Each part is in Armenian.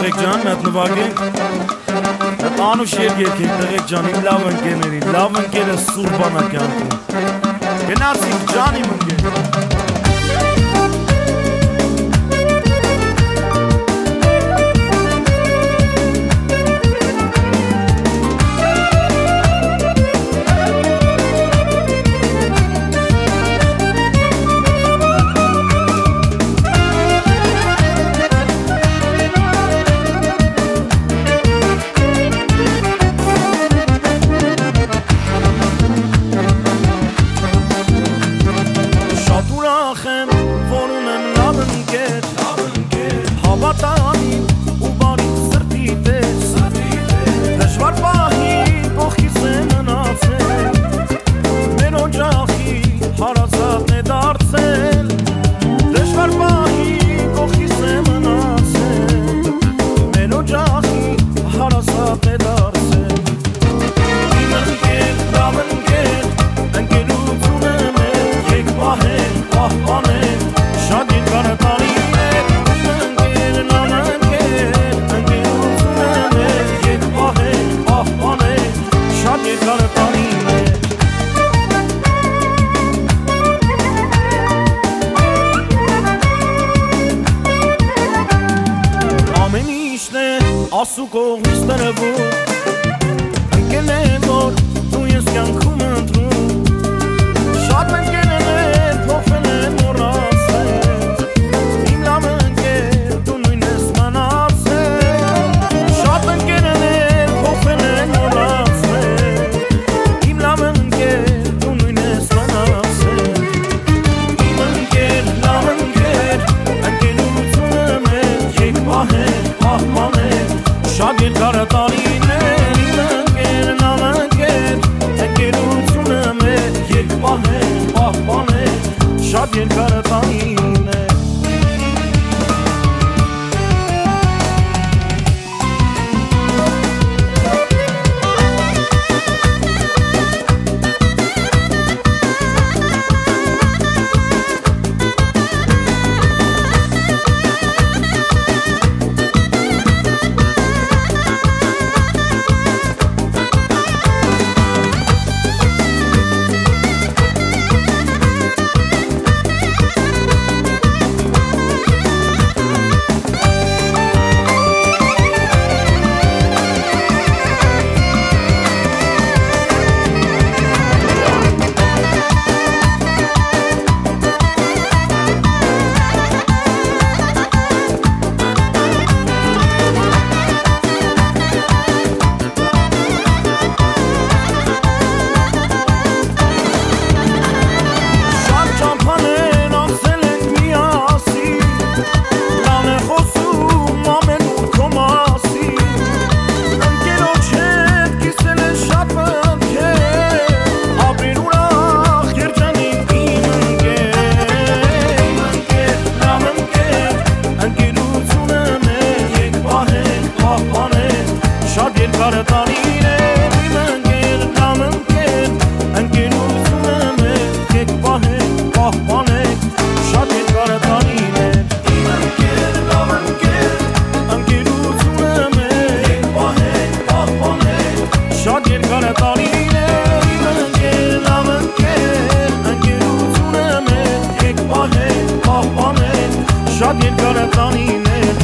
Տղեկ ջան, մի հատ նվագենք։ Անուշ երկենք տղեկ ջան, իմ լավ ընկերներին, լավ ընկերը Սուրբանա կյանքում։ Գնացինք ջան իմ ընկեր։ Ասու կողմից տրվում ընկերներ որ դու ես կյանքում ընտրում շատ ընկերներ փոխվել են մոռացել իմ լավ ընկեր դու նույն ես մնացել շատ ընկերներ փոխվել են մոռացել իմ լավ ընկեր դու նույն ես մնացել իմ ընկեր լավ ընկեր ընկերությունը մեր եկ պահել պահպանել Շատ երկար տարիներ իմ ընկեր, լավ ընկեր ընկերությունը մեր եկ պահել, պահպանել Շատ երկար տարիներ Շատ երկար տարիներ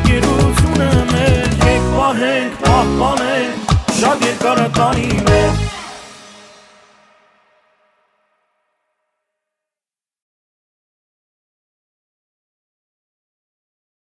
ընկերությունը մեր եկ պահենք, պահպանենք Շատ երկար տարիներ